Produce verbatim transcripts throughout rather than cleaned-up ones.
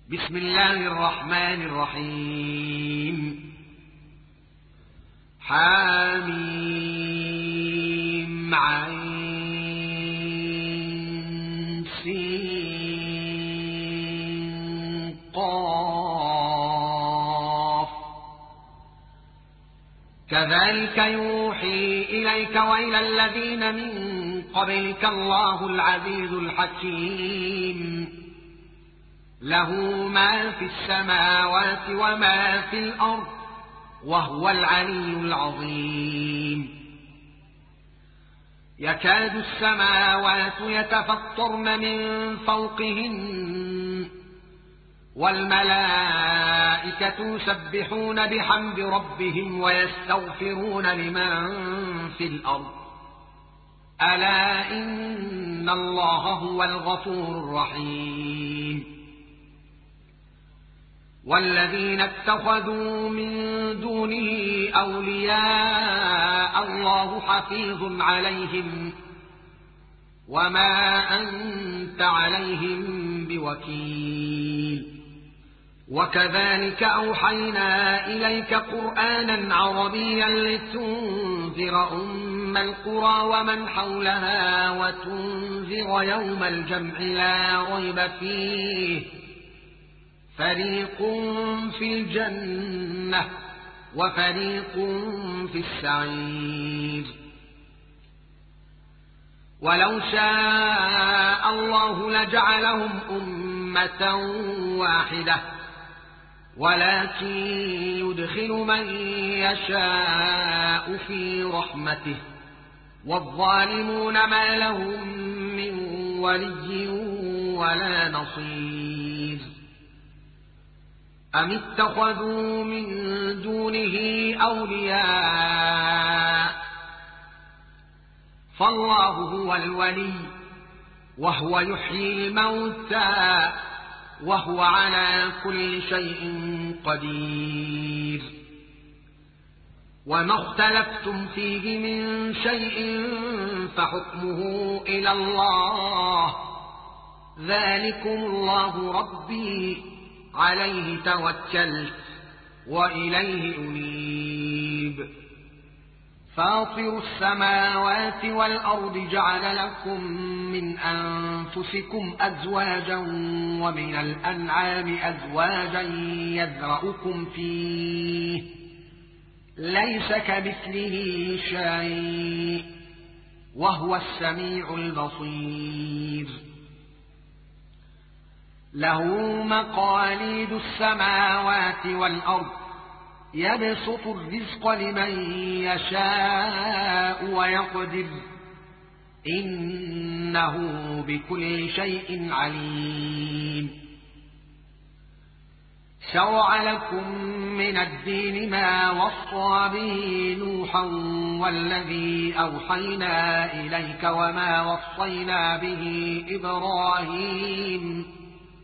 بسم الله الرحمن الرحيم. حاميم عين سين قاف. كذلك يوحي إليك وإلى الذين من قبلك الله العزيز الحكيم، له ما في السماوات وما في الأرض وهو العلي العظيم. يكاد السماوات يتفطرن من فوقهن والملائكة يسبحون بحمد ربهم ويستغفرون لمن في الأرض ألا إن الله هو الغفور الرحيم. والذين اتخذوا من دونه أولياء الله حفيظ عليهم وما أنت عليهم بوكيل. وكذلك أوحينا إليك قرآنا عربيا لتنذر أم القرى ومن حولها وتنذر يوم الجمع لا ريب فيه، فريق في الجنة وفريق في السعير. ولو شاء الله لجعلهم أمة واحدة ولكن يدخل من يشاء في رحمته والظالمون ما لهم من ولي ولا نصير. أم اتخذوا من دونه أولياء فالله هو الولي وهو يحيي الموتى وهو على كل شيء قدير. وما اختلفتم فيه من شيء فحكمه إلى الله، ذلكم الله ربي عليه توكلت وإليه أنيب. فاطر السماوات والأرض جعل لكم من أنفسكم أزواجا ومن الأنعام أزواجا يذرأكم فيه ليس كمثله شيء وهو السميع البصير. له مقاليد السماوات والأرض يبسط الرزق لمن يشاء ويقدر إنه بكل شيء عليم. شرع لكم من الدين ما وصى به نوحا والذي أوحينا إليك وما وصينا به إبراهيم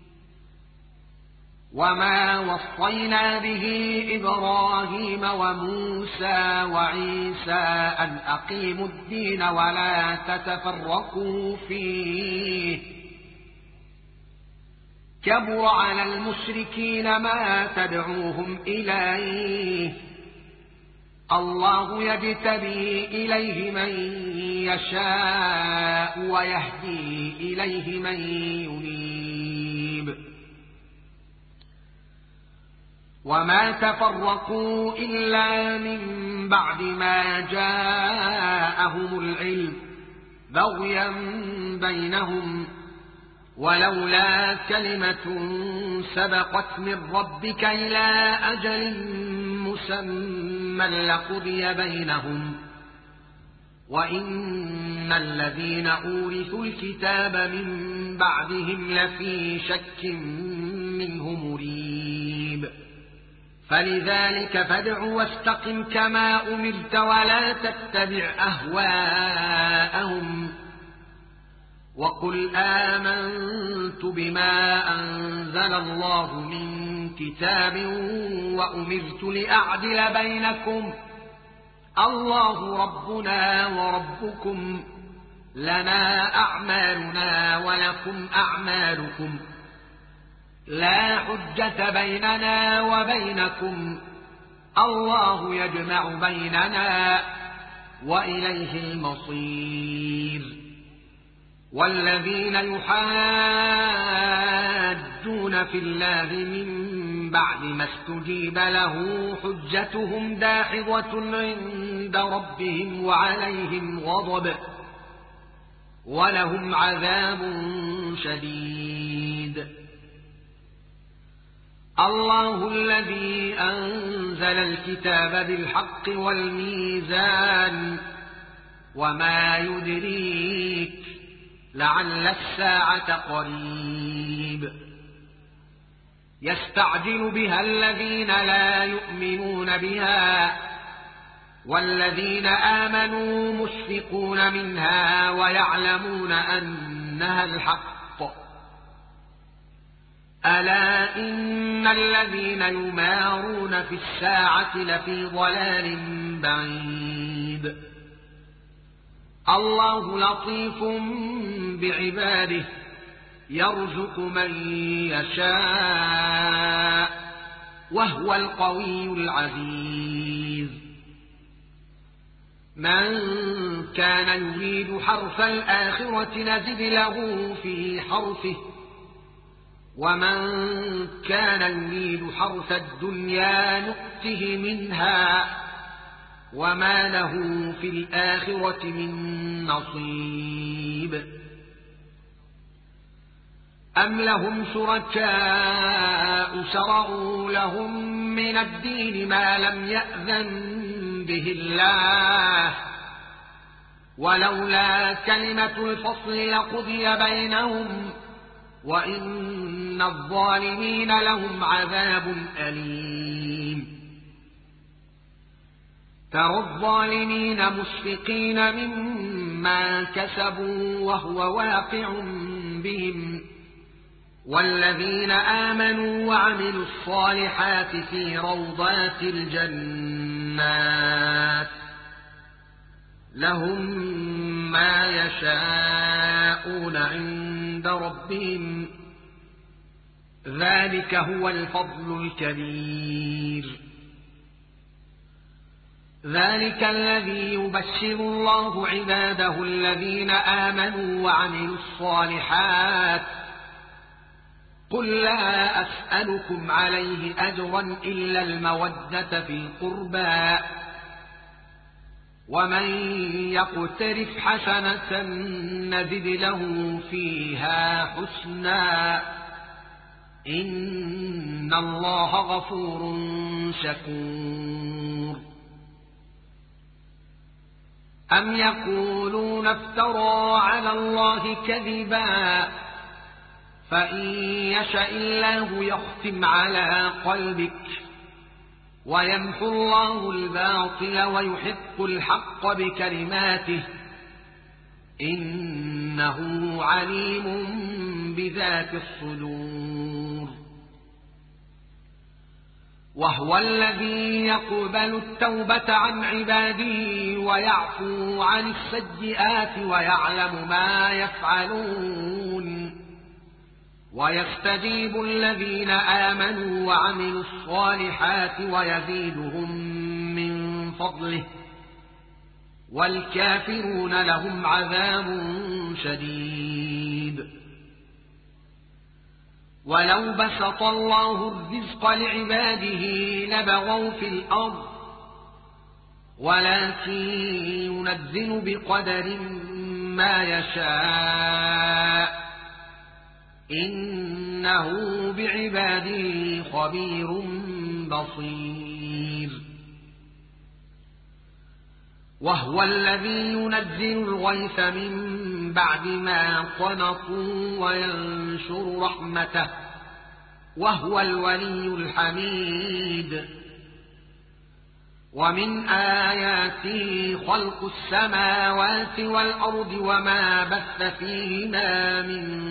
وما وصينا به إبراهيم وموسى وعيسى أن أقيموا الدين ولا تتفرقوا فيه، كبر على المشركين ما تدعوهم إليه، الله يجتبي إليه من يشاء ويهدي إليه من ينيب. وما تفرقوا إلا من بعد ما جاءهم العلم بغيا بينهم، ولولا كلمة سبقت من ربك إلى أجل مسمى لقضي بينهم وإن الذين أورثوا الكتاب من بعدهم لفي شك منه مريب. فلذلك فادع واستقم كما أمرت ولا تتبع أهواءهم وقل آمنت بما أنزل الله من كتاب وأمرت لأعدل بينكم الله ربنا وربكم لنا أعمالنا ولكم أعمالكم لا حجة بيننا وبينكم، الله يجمع بيننا وإليه المصير. والذين يحاجون في الله من بعد ما استجيب له حجتهم داحضة عند ربهم وعليهم غضب ولهم عذاب شديد. الله الذي أنزل الكتاب بالحق والميزان، وما يدريك لعل الساعة قريب. يستعجل بها الذين لا يؤمنون بها، والذين آمنوا مشفقون منها ويعلمون أنها الحق. ألا إن الذين يمارون في الساعة لفي ضلال بعيد. الله لطيف بعباده يرزق من يشاء وهو القوي العزيز. من كان يريد حرث الآخرة نزد له في حرثه، ومن كان يريد حرث الدنيا نؤته منها وما له في الآخرة من نصيب. أم لهم شركاء شرعوا لهم من الدين ما لم يأذن به الله، ولولا كلمة الفصل لقضي بينهم وإن الظالمين لهم عذاب أليم. ترى الظالمين مشفقين مما كسبوا وهو واقع بهم، والذين آمنوا وعملوا الصالحات في روضات الجنات لهم ما يشاءون عند ربهم، ذلك هو الفضل الكبير. ذلك الذي يبشر الله عباده الذين آمنوا وعملوا الصالحات. قل لا أسألكم عليه أجرا إلا المودة في القربى، ومن يقترف حسنة نزد له فيها حسنا، إن الله غفور شكور. أم يقولون افترى على الله كذبا، فإن يشأ الله يختم على قلبك ويمحو الله الباطل ويحق الحق بكلماته، إنه عليم بذات الصدور. وهو الذي يقبل التوبة عن عباده ويعفو عن السيئات ويعلم ما يفعلون، ويستجيب الذين آمنوا وعملوا الصالحات ويزيدهم من فضله، والكافرون لهم عذاب شديد. ولو بسط الله الرزق لعباده لبغوا في الأرض، ولكن ينزل بقدر ما يشاء، إنه بعباده خبير بصير. وهو الذي ينزل الغيث من بعد ما قنطوا وينشر رحمته، وهو الولي الحميد. ومن آياته خلق السماوات والأرض وما بث فيهما من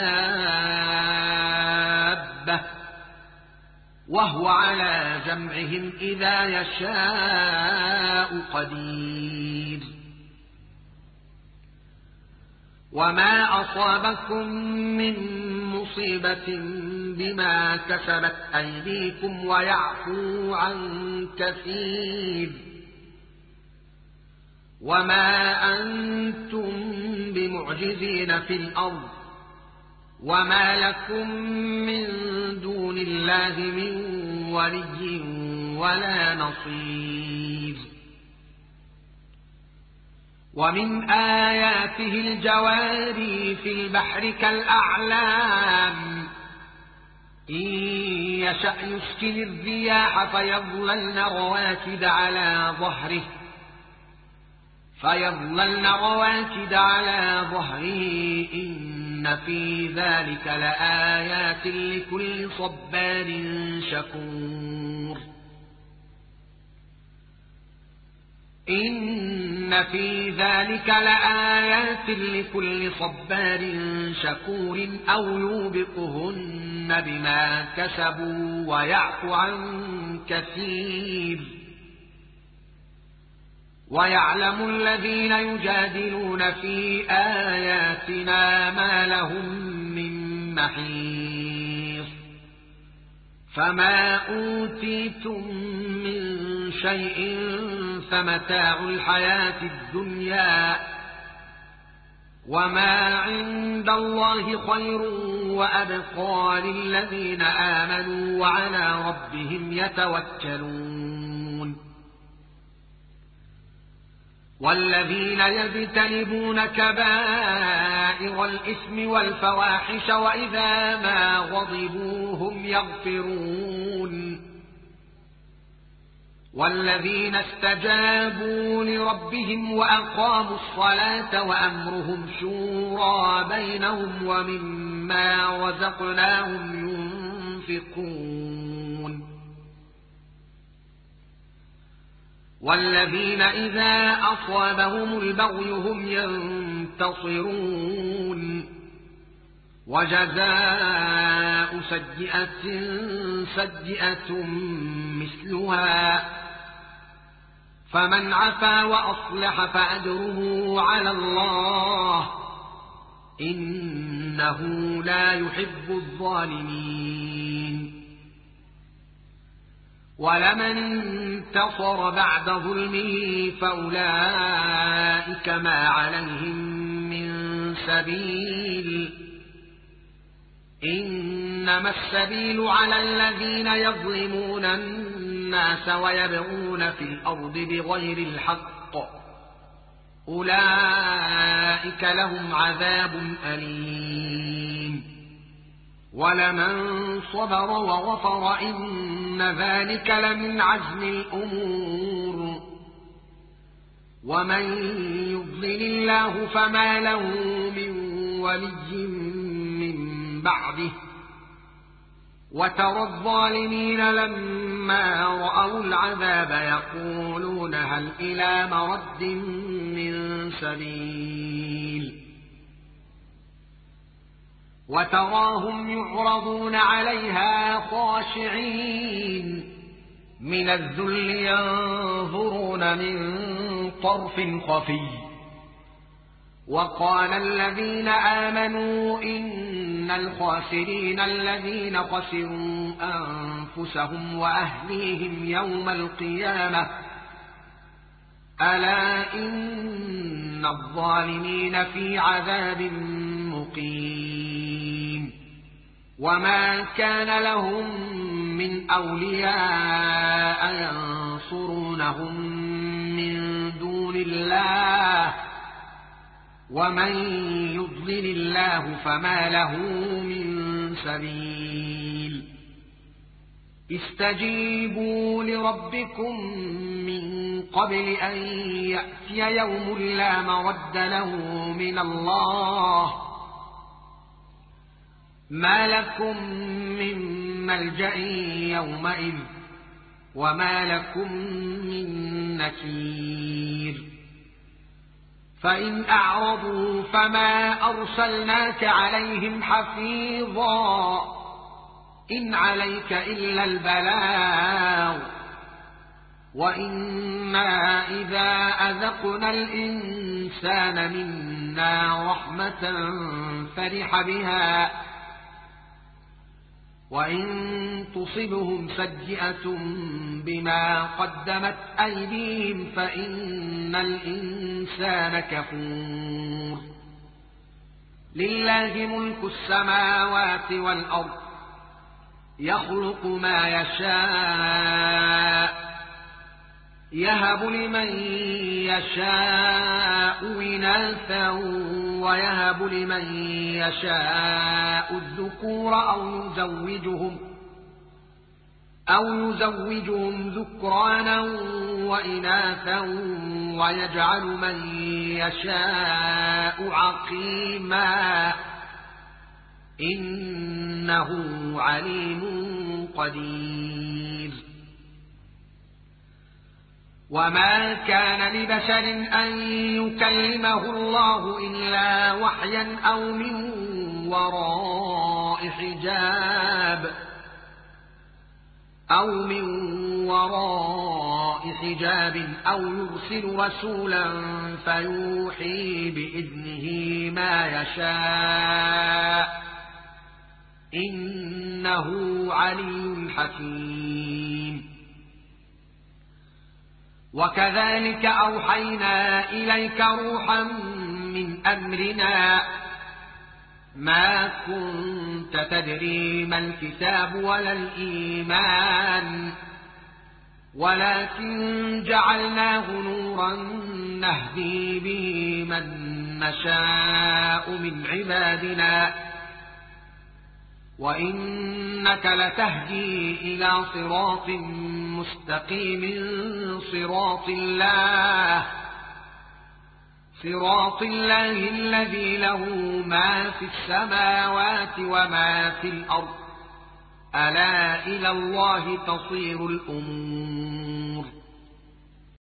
دابة، وهو على جمعهم إذا يشاء قدير. وما أصابكم من مصيبة بما كسبت أيديكم ويعفو عن كثير وما أنتم بمعجزين في الأرض وما لكم من دون الله من ولي ولا نصير. ومن آياته الجواري في البحر كالأعلام إن يشأ يسكن الرياح فيظللن رواكد على ظهره فيظللن رواكد على ظهره إن في ذلك لآيات لكل صبار شكور. إن في ذلك لآيات لكل صبار شكور أو يوبقهن بما كسبوا ويعفو عن كثير. ويعلم الذين يجادلون في آياتنا ما لهم من محيص. فما أوتيتم من شيء فمتاع الحياة الدنيا وما عند الله خير وأبقى للذين آمنوا وعلى ربهم يتوكلون. والذين يجتنبون كبائر الإثم والفواحش وإذا ما غضبوا هم يغفرون. والذين استجابوا لربهم وأقاموا الصلاة وأمرهم شورى بينهم ومما رزقناهم ينفقون. والذين إذا أصابهم البغي هم ينتصرون. وجزاء سيئة سيئة مثلها فمن عفا وأصلح فأجره على الله إنه لا يحب الظالمين. ولمن انتصر بعد ظلمه فأولئك ما عليهم من سبيل إنما السبيل على الذين يظلمون الناس ويبغون في الأرض بغير الحق أولئك لهم عذاب أليم. ولمن صبر وغفر إن ذلك لمن عزم الأمور. ومن يضلل الله فما له من ولي من بعده. وترى الظالمين لما رأوا العذاب يقولون هل إلى مرد من سبيل. وتراهم يعرضون عليها خاشعين من الذل ينظرون من طرف خفي. وقال الذين آمنوا إن الخاسرين الذين خسروا أنفسهم وأهليهم يوم القيامة ألا إن الظالمين في عذاب مقيم. وما كان لهم من أولياء ينصرونهم من دون الله ومن يضلل الله فما له من سبيل. استجيبوا لربكم من قبل أن يأتي يوم لا مرد له من الله ما لكم من ملجأ يومئذ وما لكم من نكير. فإن أعرضوا فما أرسلناك عليهم حفيظا إن عليك إلا البلاغ. وإنا إذا أذقنا الإنسان منا رحمة فرح بها وإن تصبهم سيئة بما قدمت أيديهم فإن الإنسان كفور. لله ملك السماوات والأرض يخلق ما يشاء يهب لمن يشاء إناثا ويهب لمن يشاء الذكور أو يزوجهم أو يزوجهم ذكرانا وإناثا ويجعل من يشاء عقيما إنه عليم قدير. وما كان لبشر أن يكلمه الله إلا وحيا أو من وراء حجاب أو من وراء حجاب أو يرسل رسولا فيوحي بإذنه ما يشاء إنه علي حكيم. وكذلك أوحينا إليك روحا من أمرنا ما كنت تدري ما الكتاب ولا الإيمان ولكن جعلناه نورا نهدي به من نشاء من عبادنا وإنك لتهدي إلى صراط مستقيم صراط الله صراط الله الذي له ما في السماوات وما في الأرض ألا إلى الله تصير الأمور.